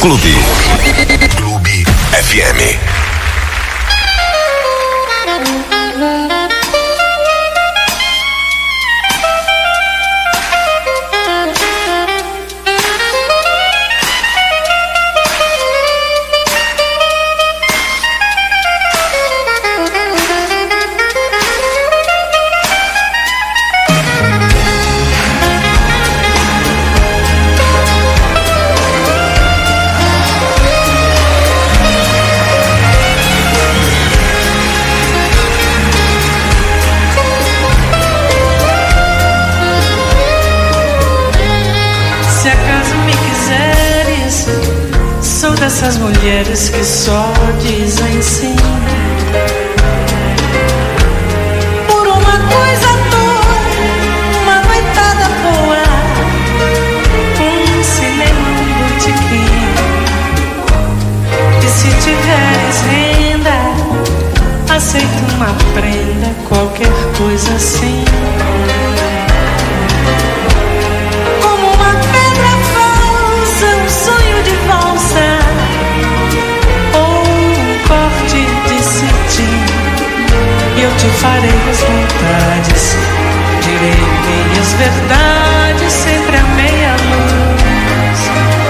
Clube. Clube FM. Essas mulheres que só dizem sim por uma coisa à toa, uma noitada boa, um cinema, um botequim. E se tiveres renda, aceita uma prenda, qualquer coisa assim. Como uma pedra falsa, um sonho de valsa, eu te farei as vontades, direi meias verdades, sempre a meia luz.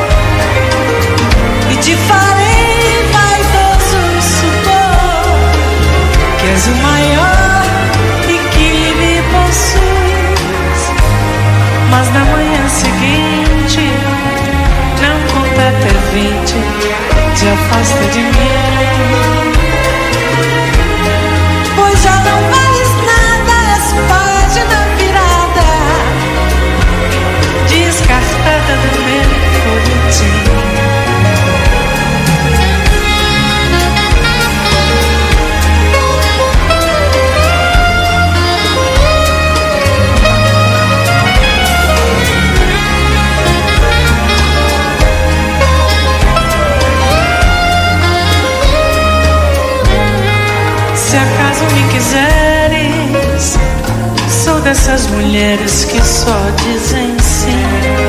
E te farei vaidoso supor que és o maior e que me possuis. Mas na manhã seguinte, não conta até 20, te afasta de mim. Pois já não vales nada, és página virada, descartada do meu folhetim. Se acaso me quiseres, sou dessas mulheres que só dizem sim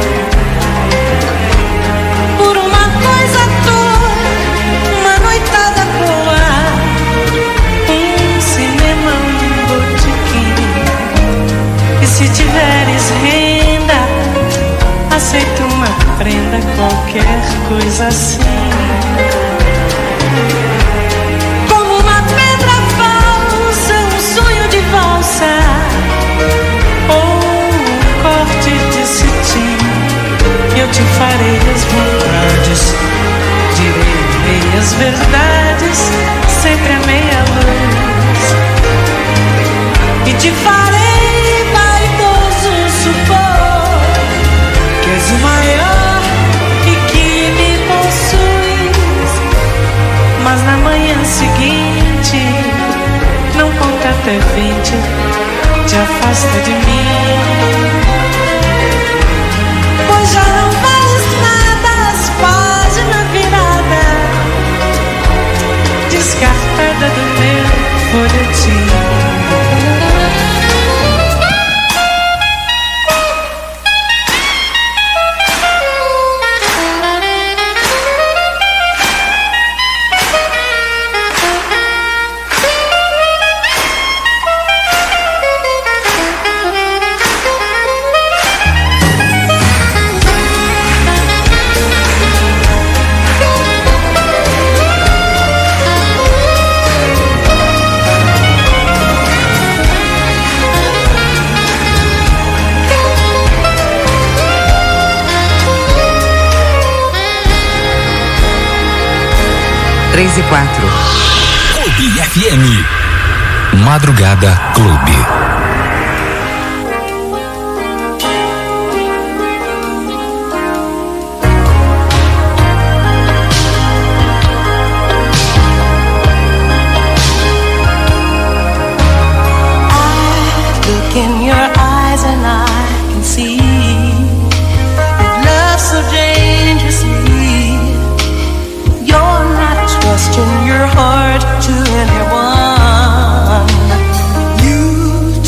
por uma coisa à toa, uma noitada boa, um cinema, um botequim. E se tiveres renda, aceito uma prenda, qualquer coisa assim. Eu te farei as vontades, direi meias verdades, sempre a meia luz. E te farei vaidoso supor que és o maior e que me possuis. Mas na manhã seguinte, não conta até 20, te afasta de mim. Pois já não vales nada, as páginas virada, descartada do meu folhetim. e 4. Clube FM. Madrugada Clube. In your eyes and I can see that love so dangerously. You're not trusting your heart to anyone. You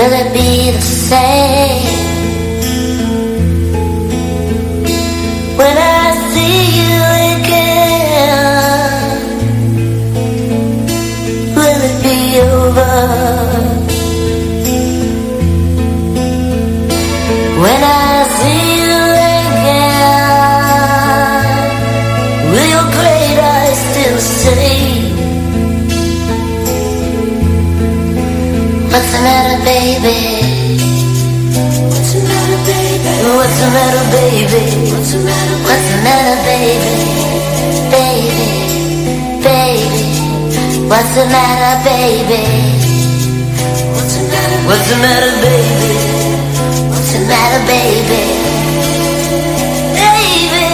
will it be the same when I see you again? Will it be over when I see you again? Will your great eyes still say, what's the matter, baby? What's the matter, baby? What's the matter, baby? What's the matter, what's the matter, baby? Baby, baby, what's the matter, baby? What's the matter, what's the matter, baby? What's the matter, baby? Baby.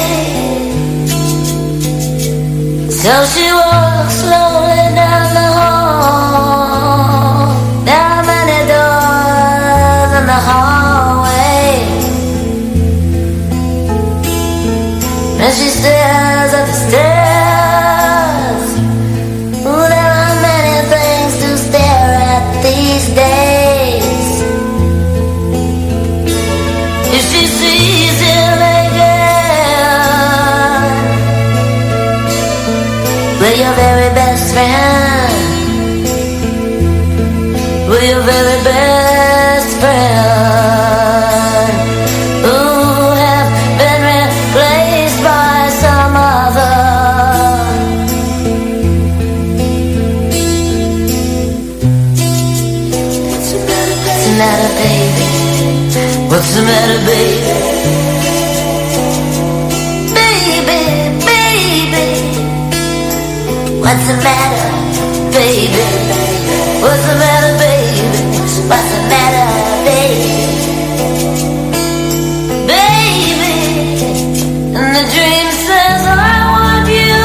So she walks slowly down the hall. There are many doors in the hallway, and she stares at the stairs. Ooh, there are many things to stare at these days. If she sees him again, will your very best friend, will your very best friend, who have been replaced by some other? What's the matter, baby? What's the matter, baby? Baby, baby, what's the matter, baby? What's the matter, baby? What's the matter, baby? Baby, and the dream says I want you,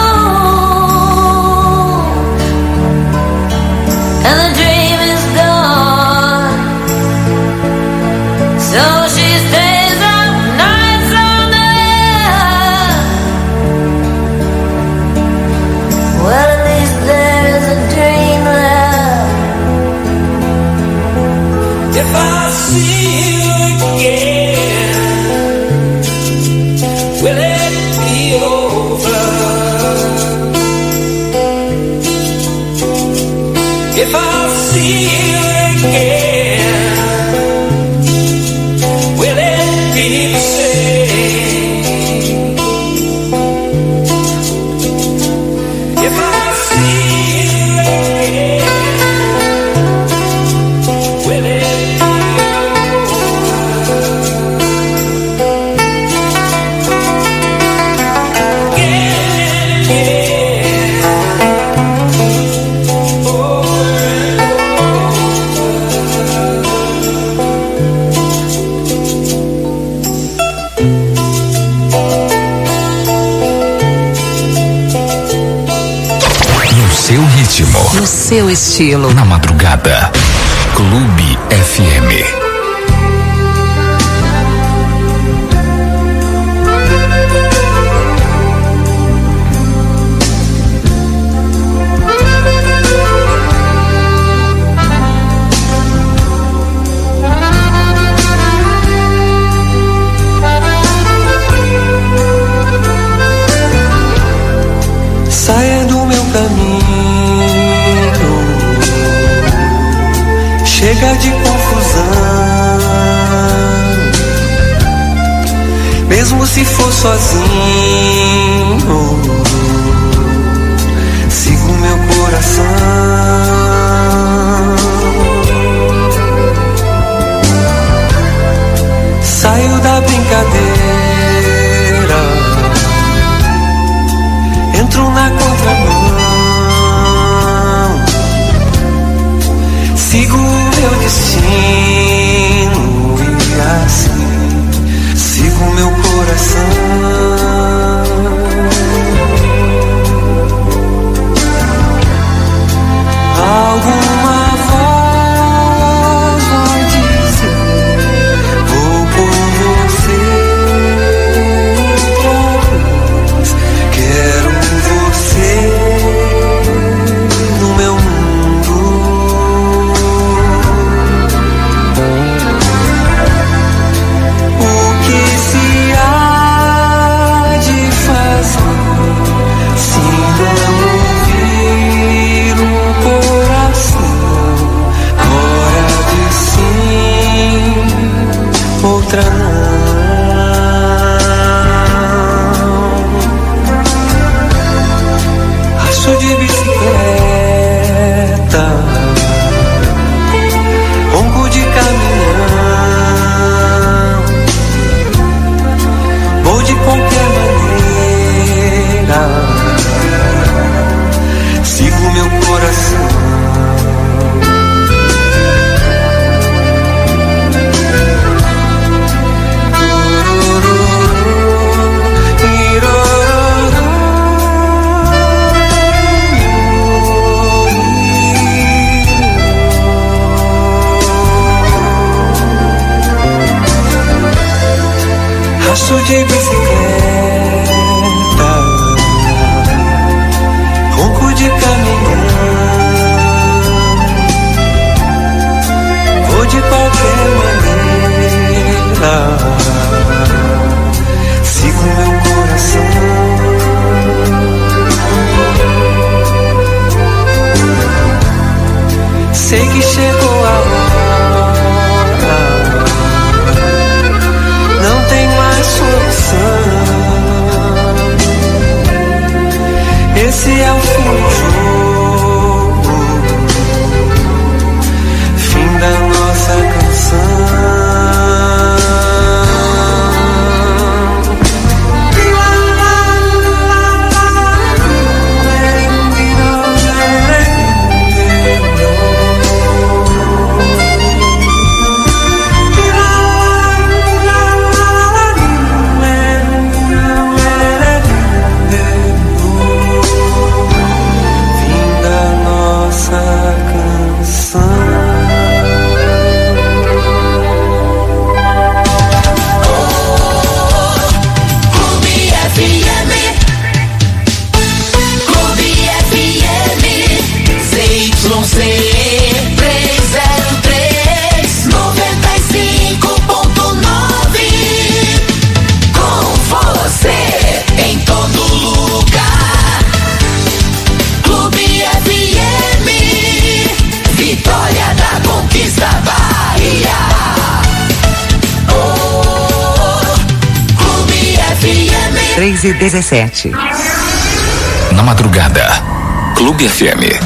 and the dream is gone. So she stays up nights on there. Well, at least there is a dream left. If I see you again, will it be over? If I see you again, will it be the same? If I see you again, will it be No seu ritmo, No seu estilo. na madrugada. Clube FM. Saia do meu caminho, chega de confusão. Mesmo se for sozinho, sigo meu coração. Saio da brincadeira, entro na contramão, sigo o meu destino e assim sigo meu coração. Alguma voz vai dizer, vou por você outra vez. Quero você no meu mundo. Canso de bicicleta, ronco de caminhão. Vou de qualquer maneira, sigo meu coração. Sei que chegou a hora, não tem mais solução. Esse é o fim do jogo, fim da nossa canção. E 17. Na madrugada, Clube FM.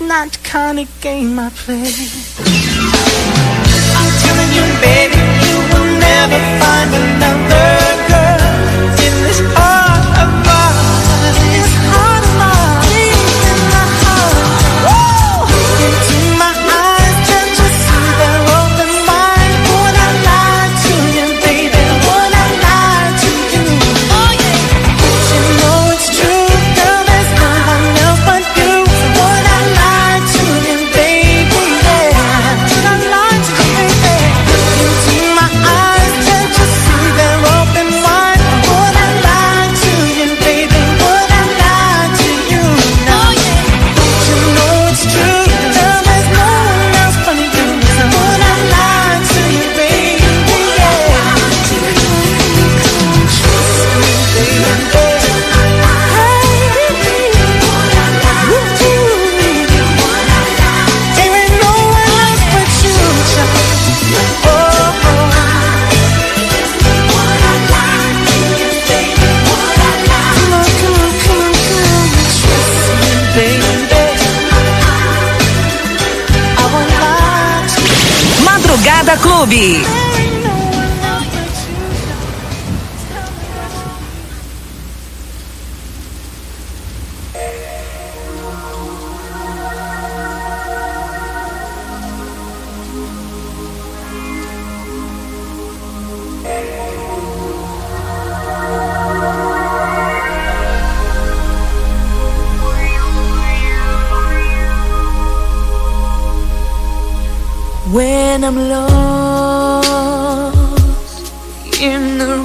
not the kind of game I play. I'm telling you, baby, you will never find another girl in this heart of mine. This heart of mine, deep in my heart. Woo! Into my eyes, can't you see they're open wide? Would I lie to you, baby? Would I lie to you? Oh yeah. You know it's true, girl. There's no one else but you. Would I lie to you, baby? Yeah. Would I lie to you, baby? Into my eyes, can't you see they're open wide? Would I lie to you, baby? Would I lie to you now? You know it's true, girl. There's no one else but you. So would I lie to you, baby? Yeah. Trust me, baby. There ain't no one else but you, child. Oh, come on, trust me, baby. I won't lie to you. Madrugada Clube. There ain't no one else but you. When I'm lost in the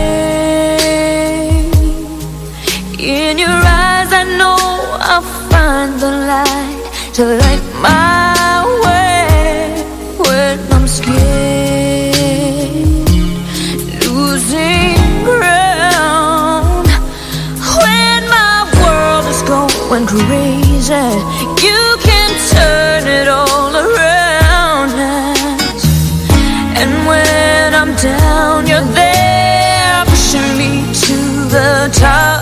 rain, in your eyes I know I'll find the light to light my way. When I'm scared, losing ground, when my world is going crazy, you can turn it all around. And when I'm down, you're there, pushing me to the top.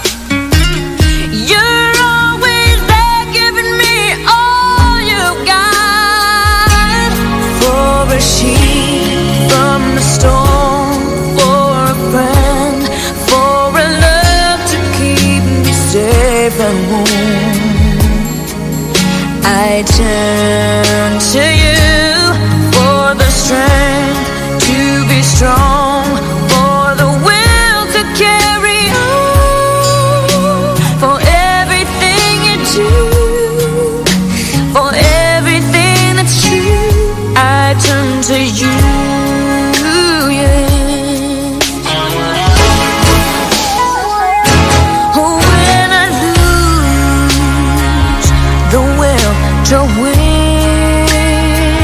You're always there, giving me all you got. For a sheet from the storm, for a friend, for a love to keep me safe and warm, I turn to you for the strength to be strong, for the will to carry on, for everything you do, for everything that's true. I turn to you, yeah. Oh, when I lose the will to win,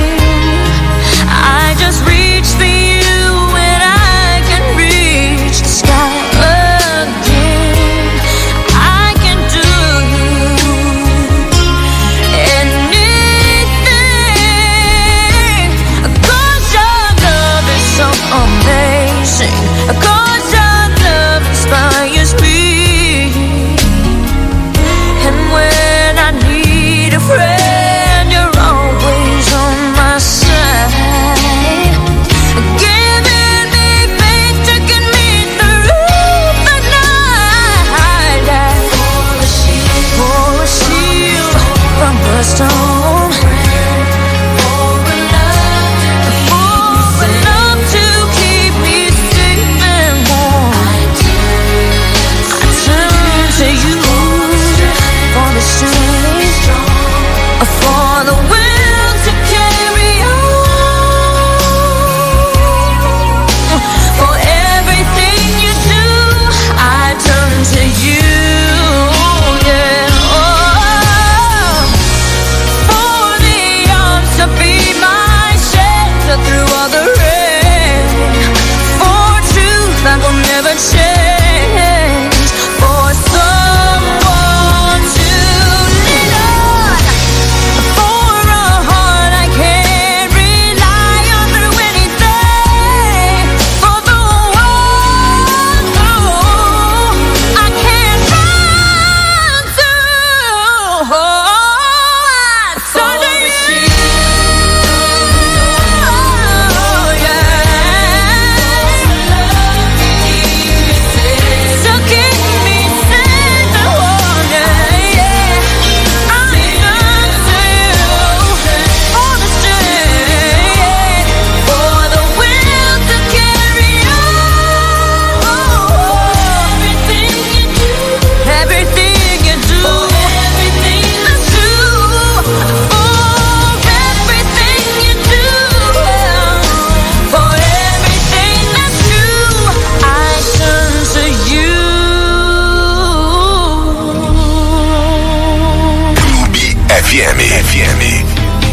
FM.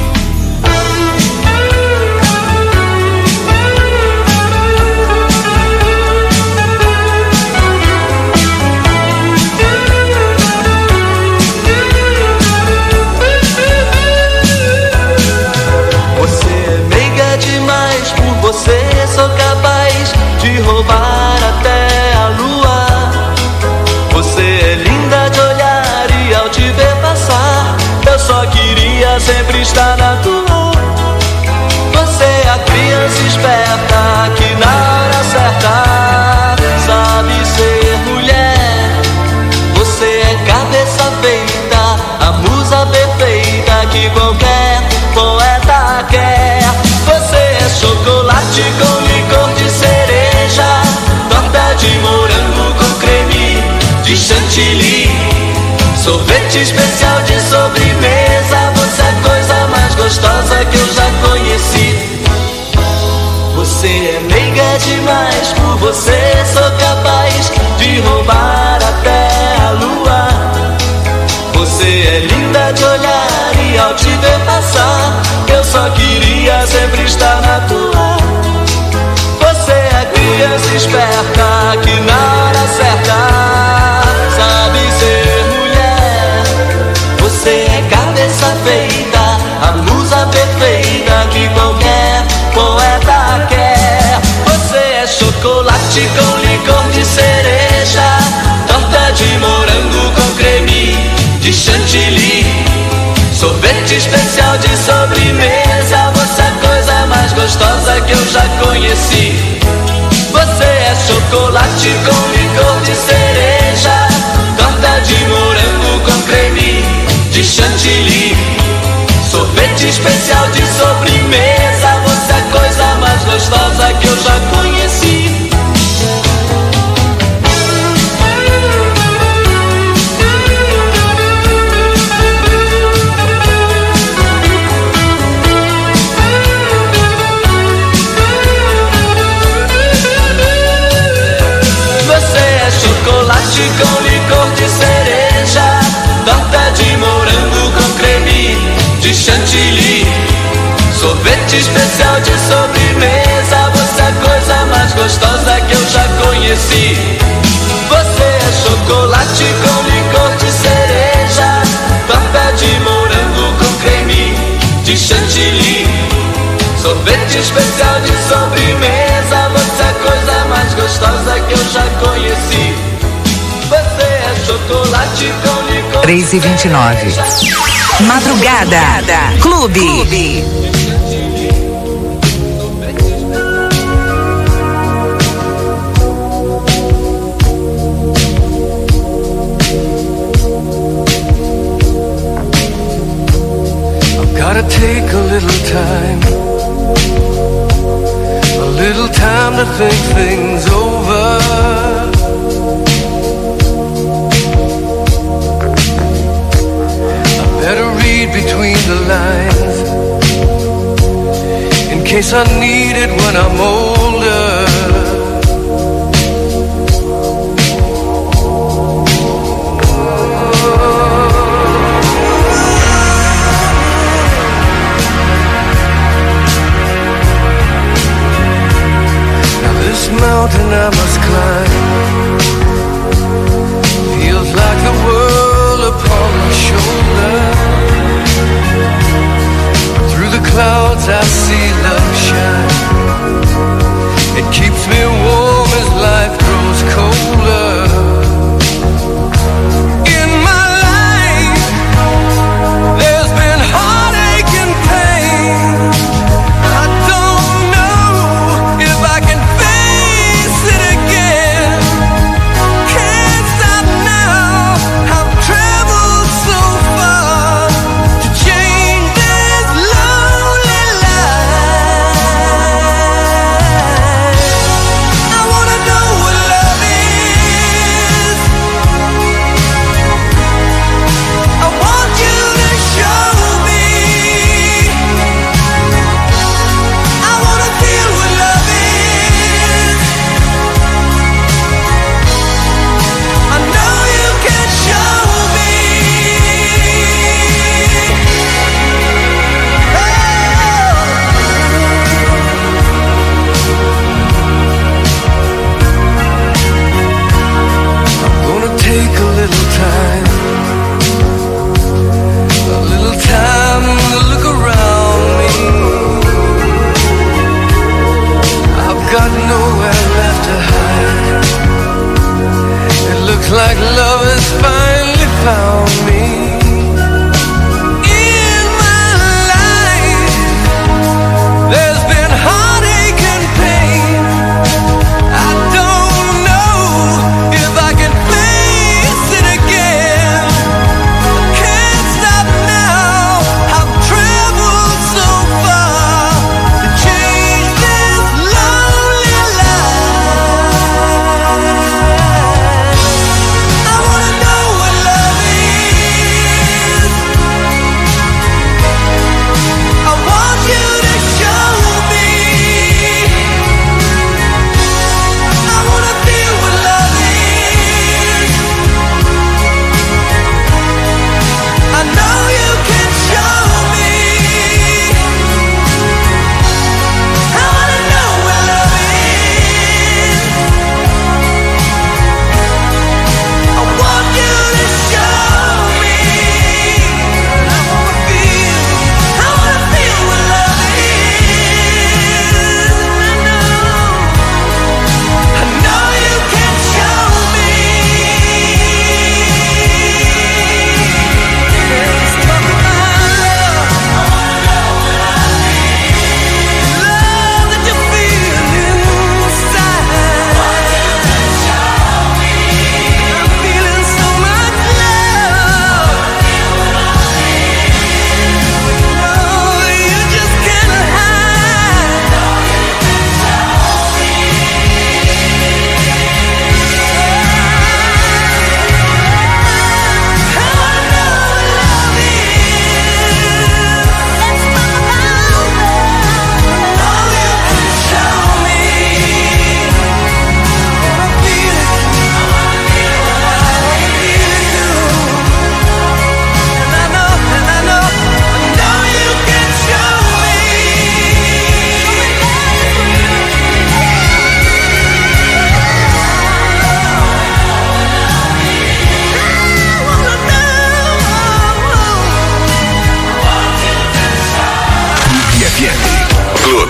Você sou capaz de roubar até a lua. Você é linda de olhar e ao te ver passar, eu só queria sempre estar na tua. Você é a criança esperta que na hora certa sabe ser mulher. Você é cabeça feita, a musa perfeita que qualquer poeta quer. Você é chocolate com licor de cereja, torta de morango com creme de chantilly, sorvete especial de sobremesa. Você é a coisa mais gostosa que eu já conheci. Você é meiga demais, por você sou capaz de roubar até a lua. Você é linda de olhar e ao te ver passar, eu só queria sempre estar na tua. Você é criança esperta que na hora certa sabe ser mulher. Você é cabeça feita, a musa perfeita que qualquer poeta quer. Você é chocolate com licor de cereja, torta de morango com creme de chantilly, sorvete especial de sobremesa. Você é a coisa mais gostosa que eu já conheci. Você é chocolate com licor de cereja, torta de morango com creme de chantilly, sorvete especial de sobremesa. Você é a coisa mais gostosa que eu já conheci. Chocolate com licor de cereja, torta de morango com creme de chantilly, sorvete especial de sobremesa. Você é a coisa mais gostosa que eu já conheci. Você é chocolate com licor de cereja, torta de morango com creme de chantilly, sorvete especial de sobremesa. Você é a coisa mais gostosa que eu já conheci. Você é chocolate com licor. 3h29. Madrugada. Clube. I've gotta take a little time to think things over. I better read between the lines in case I need it when I'm older. This mountain I must climb feels like the world upon my shoulder. Through the clouds I see love shine.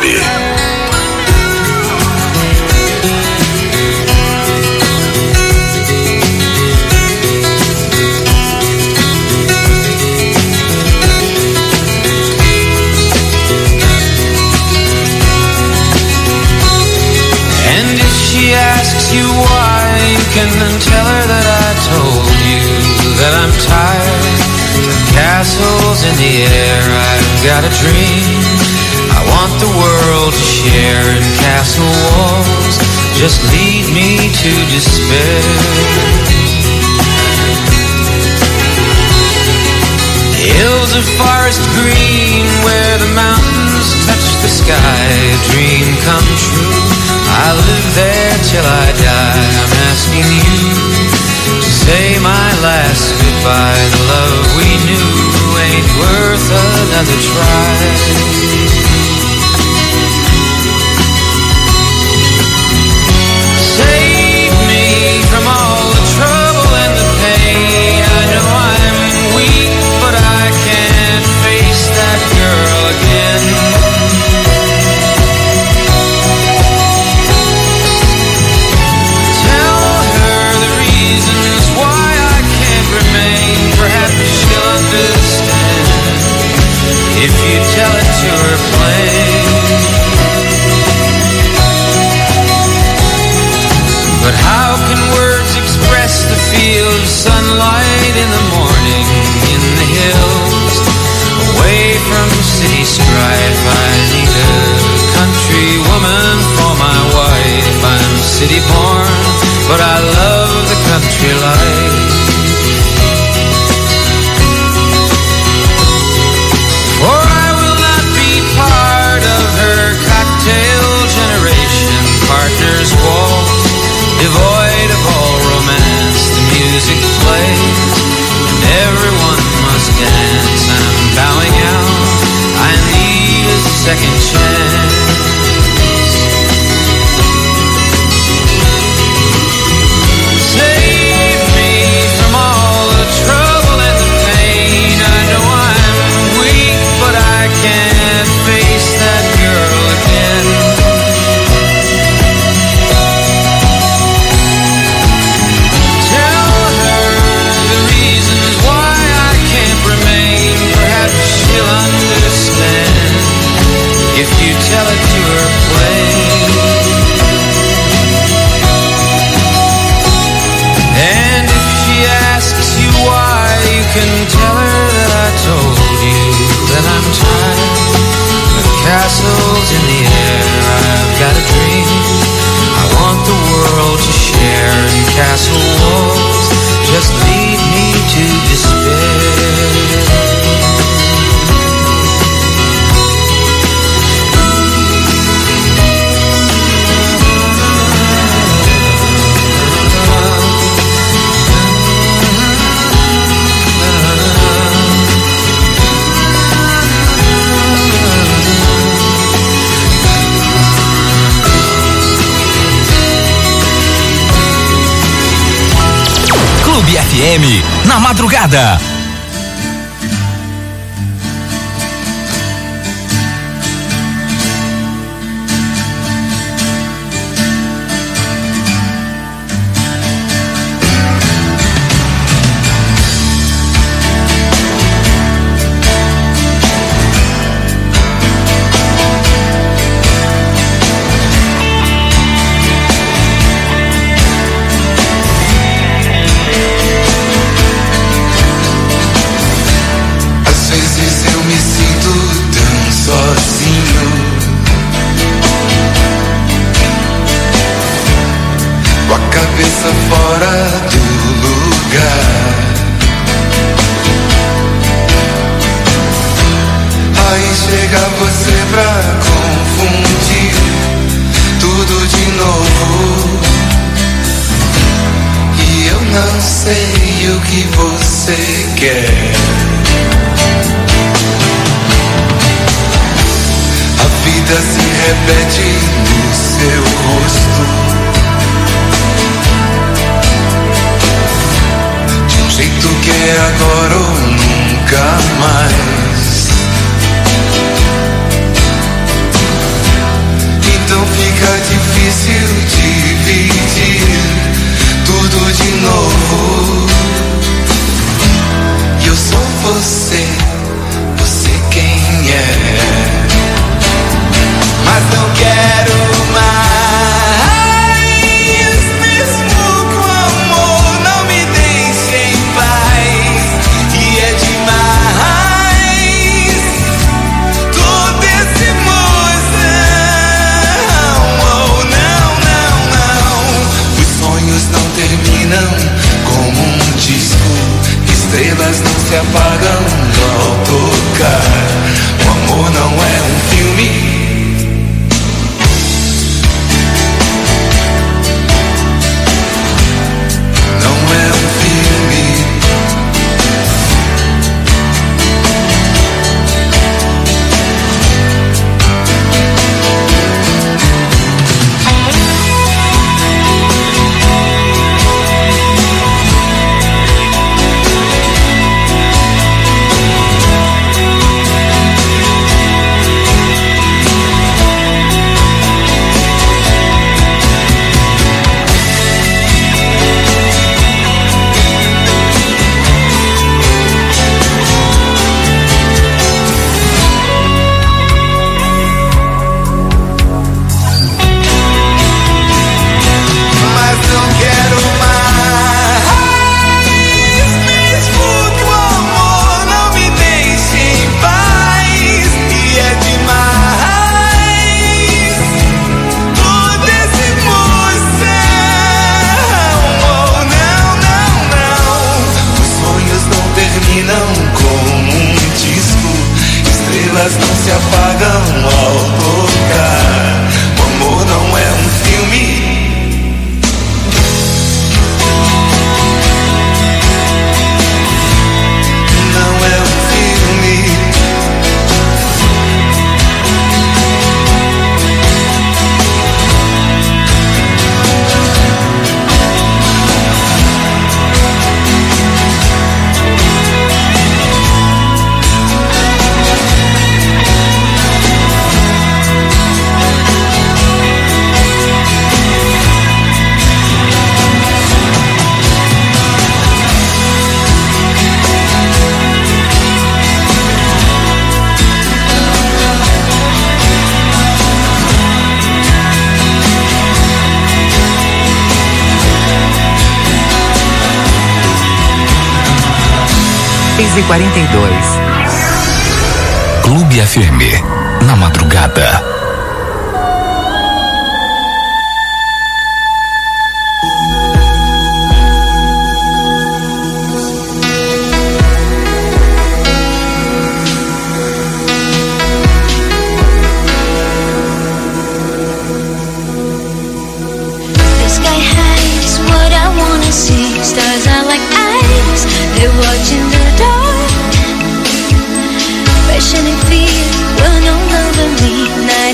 Clube. And if she asks you why, you can tell her that I told you that I'm tired of castles in the air. I've got a dream I want the world to share, and castle walls just lead me to despair. Hills of forest green where the mountains touch the sky, a dream come true. I'll live there till I die. I'm asking you to say my last goodbye. The love we knew ain't worth another try. Save me from all the trouble and the pain. I know I'm weak, but I can't face that girl again. Tell her the reasons why I can't remain. Perhaps she'll understand if you tell it to her plain. But how can words express the feel of sunlight in the morning in the hills, away from city strife? I need a country woman for my wife. I'm city born, but I love the country life. For I will not be part of her cocktail generation. Partners walk devoid of all romance. The music plays and everyone must dance. I'm bowing out, I need a second chance. Save me from all the trouble and the pain. I know I'm weak, but I can't face that girl again. Tell her the reasons why I can't remain. Perhaps she'll understand if you tell it to her plain. And if she asks you why, you can tell her that I told you that I'm tired of castles in the air. I've got a dream I want the world to share, and castle walls just lead me to despair. Clube FM, na madrugada. Agora ou nunca mais. estrelas não se apagam ao tocar. O amor não é um filme. Não é um filme. Não se apagam ao tocar. O amor não é um filme. Não é um filme. E 42. Clube FM, na madrugada. The sky high is what I wanna see. Stars are like eyes, they're watching the dark. Passion and fear will no longer be night.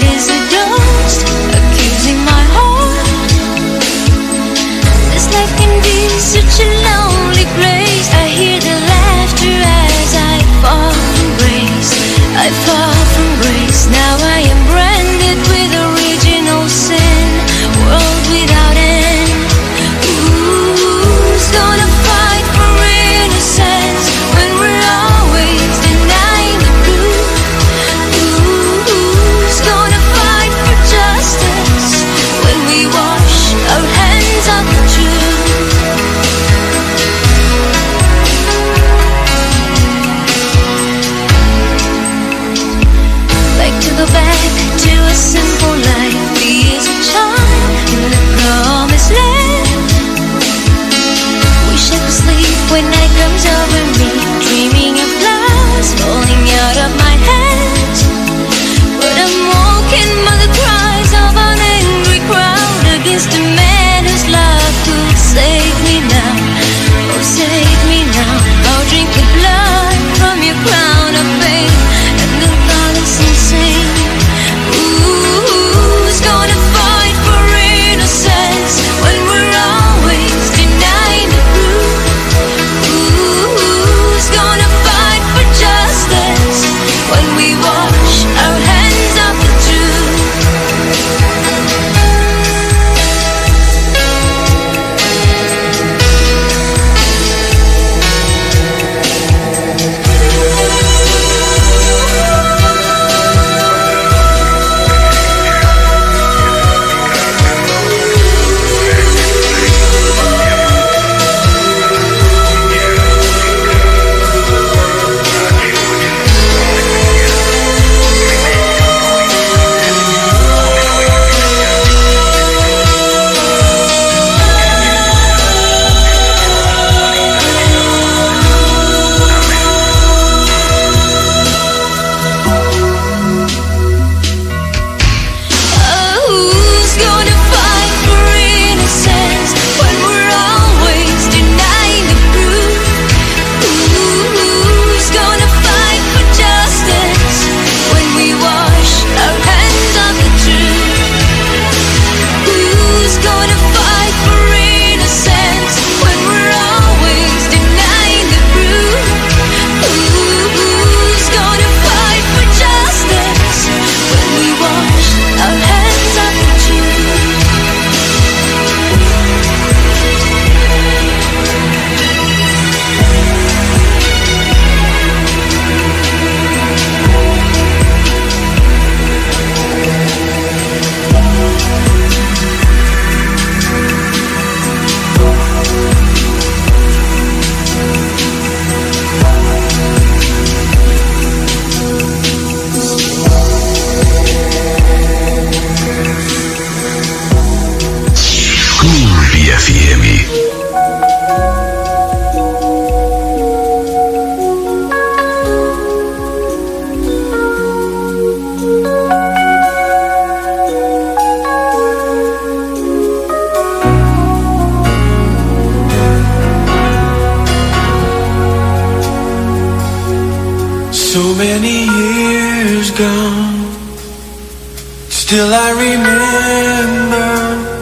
So many years gone, still I remember.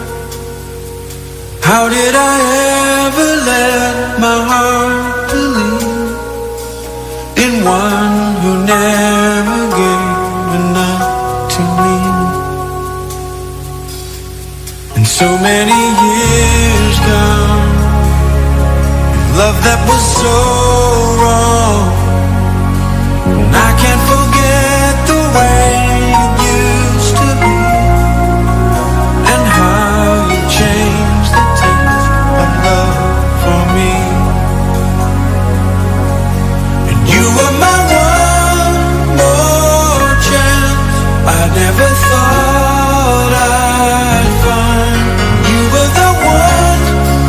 How did I ever let my heart believe in one who never gave enough to me? And so many years gone, love that was so wrong. And I can't forget the way it used to be, and how you changed the taste of love for me. And you were my one more chance I never thought I'd find. You were the one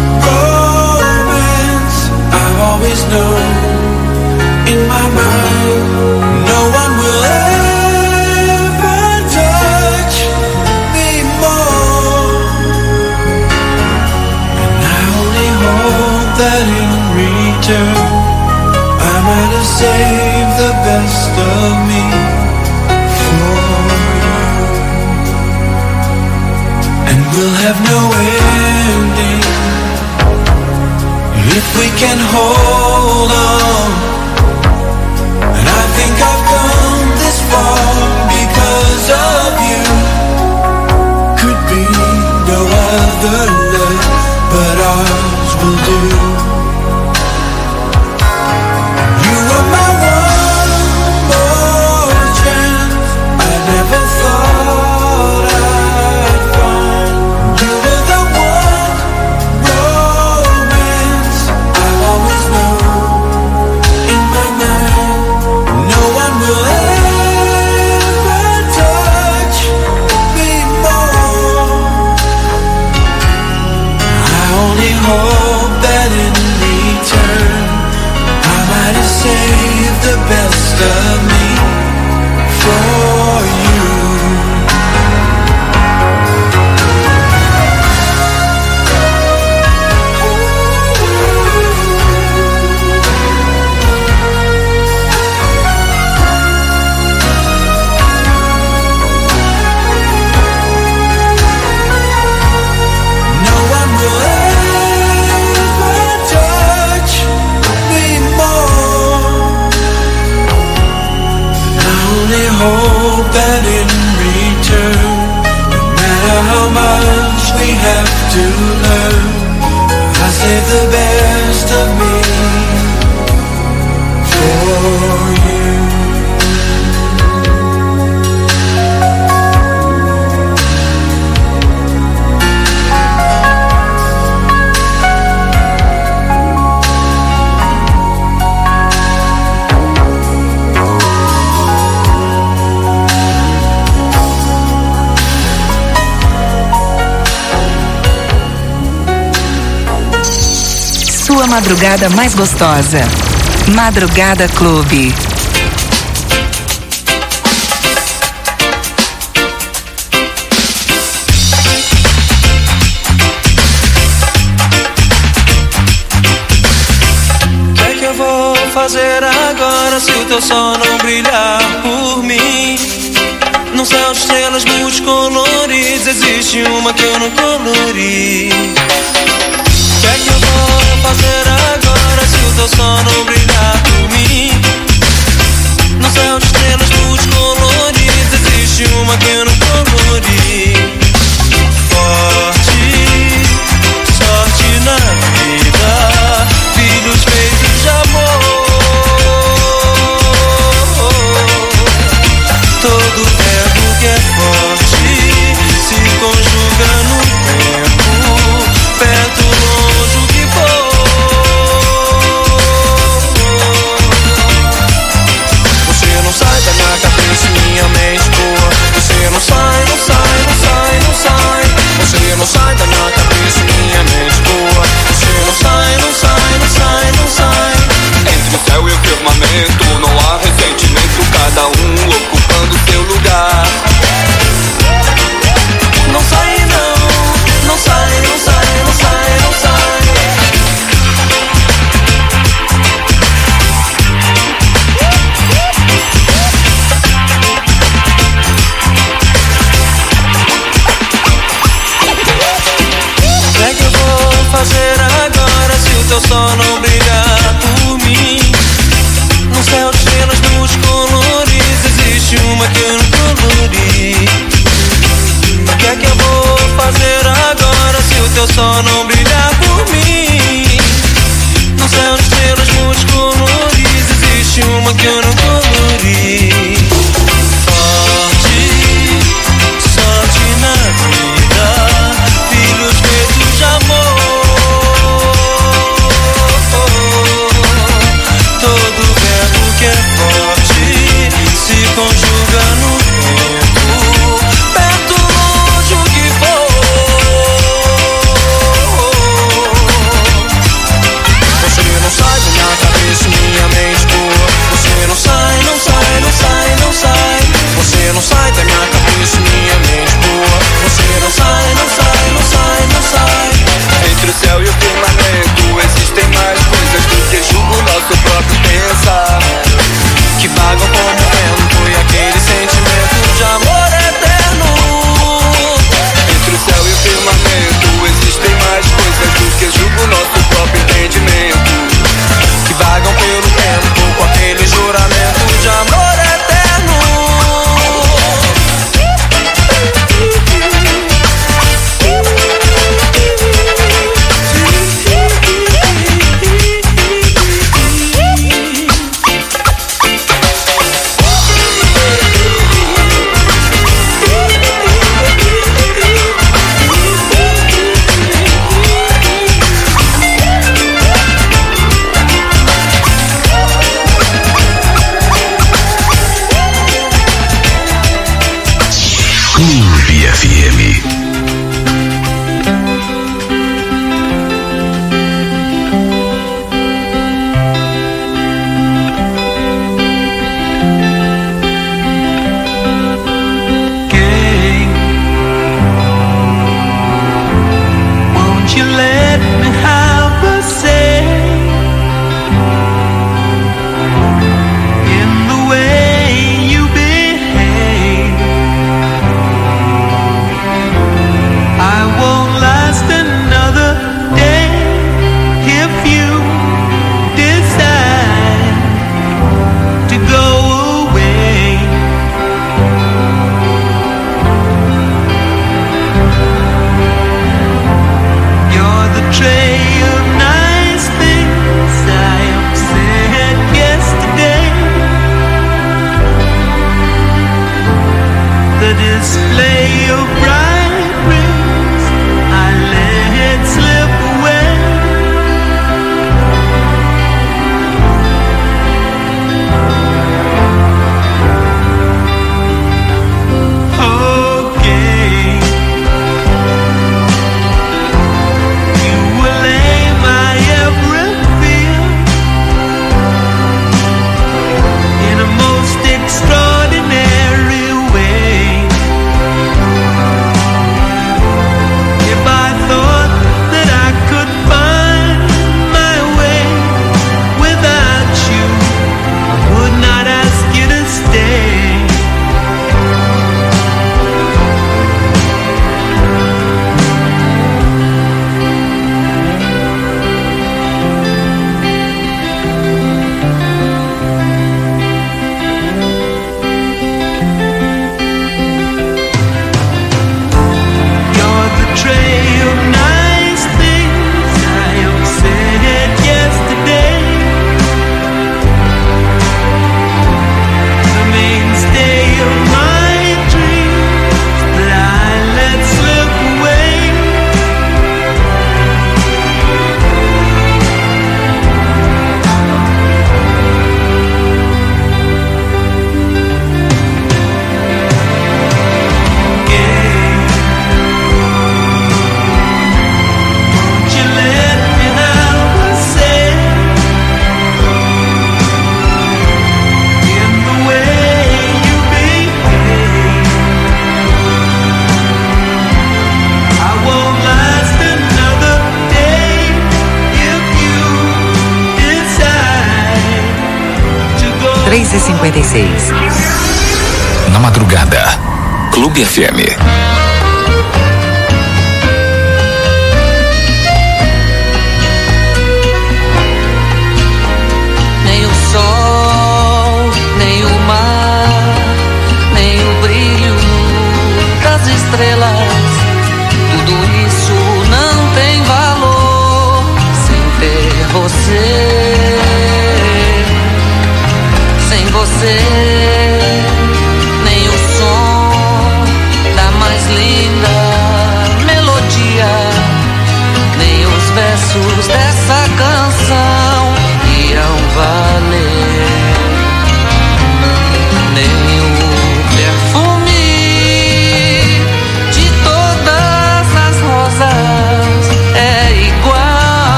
romance I've always known in my mind. No one will ever touch me more, and I only hope that in return I might have saved the best of me for you. And we'll have no ending if we can hold on. And I think I've come this far because of you. Could be no other love but ours will do. You were my one more chance I never thought I'd find. You were the one romance I've always known in my mind. No one will ever touch me more. I only hope that in return I might have saved the best of me for you. No one will ever touch me more. I only hope that in return, no matter how much we have to learn, I save the best of me for you. Sua madrugada mais gostosa. Madrugada Clube. O que é que eu vou fazer agora se o teu sol não brilhar por mim? Num céu de estrelas multicoloridas existe uma que eu não colori. O que é que eu vou fazer agora se o teu sol não brilhar por mim? No céu de estrelas multicoloridas existe uma que eu não colori. Forte, sorte na vida, filhos feitos de amor. Todo verbo que é forte se conjuga no tempo, perto, longe, o que for. 3h56. Na madrugada, Clube FM.